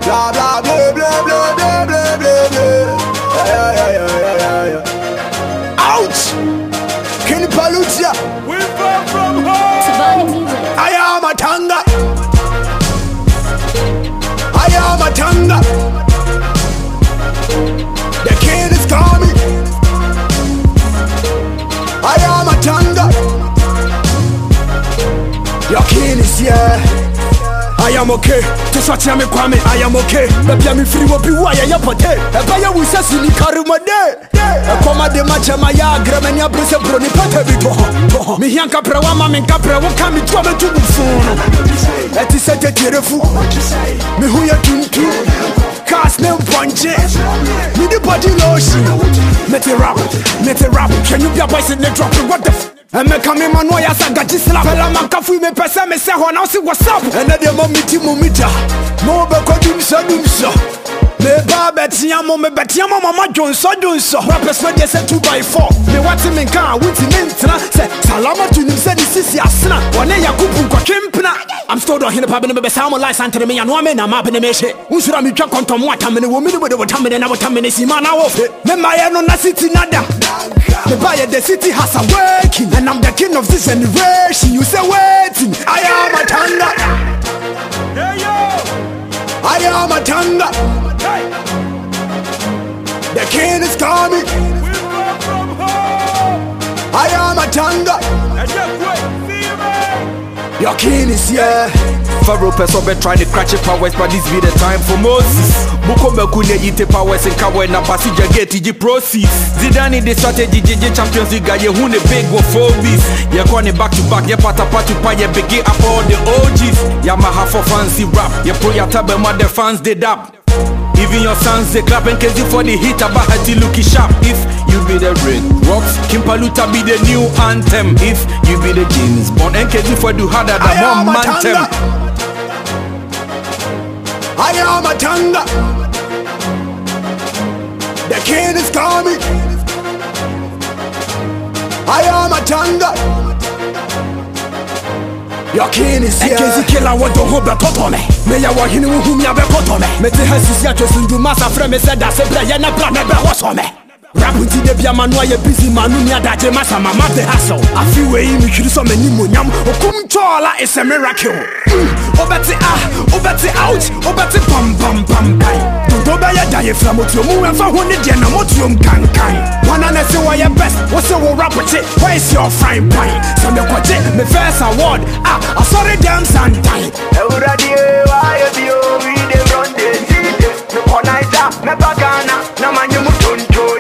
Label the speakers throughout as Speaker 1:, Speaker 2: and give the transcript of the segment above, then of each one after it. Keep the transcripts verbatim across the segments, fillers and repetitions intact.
Speaker 1: Blah blah blah blah blah blah blah blah blah. Yeah yeah yeah yeah yeah. Ouch! Kenny Palutia.
Speaker 2: We far from home.
Speaker 1: I am a tanga. I am a tanga. The king is coming. I am a tanga. Your king is here. I am okay. To swatch me kwame, I am okay. Baby, I'm free. What be why I am pote? A buyer will say silly karuma day. A comma de matcha maya gramania brisa broni pata bito. Me yanka prawama men capra won't come to me to the phone. That is such a tearful. Me who you tuntu. Cast name punche. Me the body lotion. Met a rap, met a rap. Can you be a voice in the drop? What the f? And me come in my noya saga slap. Fella man kafu me pesa me say ho now see what's up. And then the mommy timu mita. Mo be ko dum so dum so. Me ba betia mo me betia mo mama John so John so. Rappers when they say two by four. Me what me can with me ntra say salama to nim say this is asna. One yakubu ko kempna. I'm still down here pa be be say mo lies ante me no me na ma be me she. Unsura me twa kontom wata me wo me wo de wata me na wata me si ma na wo fe. Me ma ye no na city nada. Me buy the city has a working. And I'm the king of this generation. You say waiting. I am a tanga.
Speaker 2: Hey yo.
Speaker 1: I am a tanga.
Speaker 2: Hey.
Speaker 1: The king is coming.
Speaker 2: We far from home.
Speaker 1: I am a tanga.
Speaker 2: And just wait, fever.
Speaker 1: Your king is here.
Speaker 3: Pharaoh person be trying to catch your powers, but this be the time for Moses. Buko mekune yite powers and kawe na passenger get iji proceeds. Zidane the strategy J J Champions League ye who ne big go for this. Ye kwane back to back, ye pata patu pa ye biggie up all the O Gs. Yamaha for fancy rap, ye pro ya tabe mother fans they dap. Even your sons they clap and crazy for the hit about hati looking sharp. If you be the Red Rocks, Kimpaluta be the new anthem. If you be the James Bond and crazy for the harder than one mantem.
Speaker 1: I am a tanga. The king is coming. I am a tanga. Your king is here. Ekezi kila wado hobe toto me. Me ya wahini wuhumi ya be koto me. Me te hesisi ya chosundu masa freme se da se bre ye ne bra ne be hoso me. Rapunti de bia manua ye busy manu ni adaje masa mama the hustle. Afi we yi mi hwiri so mani monyam. Okum chola is a miracle. Obeti ah, obeti out, obeti pam pam pam kai. Don't obey ya die from otu mu en fa ho ne de na motu om kan kan. Wana na say why your best, what say we rap with it. Where is your fine pine? So me kwaje me first award. Ah, I sorry damn sometime.
Speaker 4: Everybody why you be we dey run the city. Me konaita, me bagana, na manyu mutonto.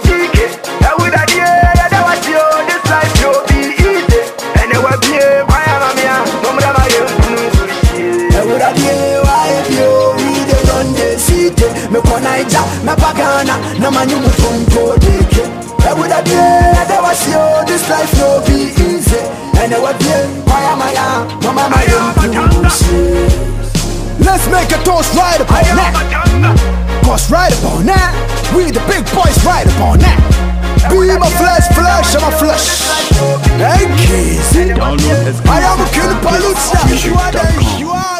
Speaker 1: Me konaija, me bagana, na manyu mutongo dike. Every day, there was you. This life no be easy. And every day, why am I am? Mama, I am Let's make a toast right upon that. Cause right upon that, we the big boys right upon that. Be my flesh, flesh, I'm a flesh. Hey kids, I am a Kenny Palutia. You are the, you are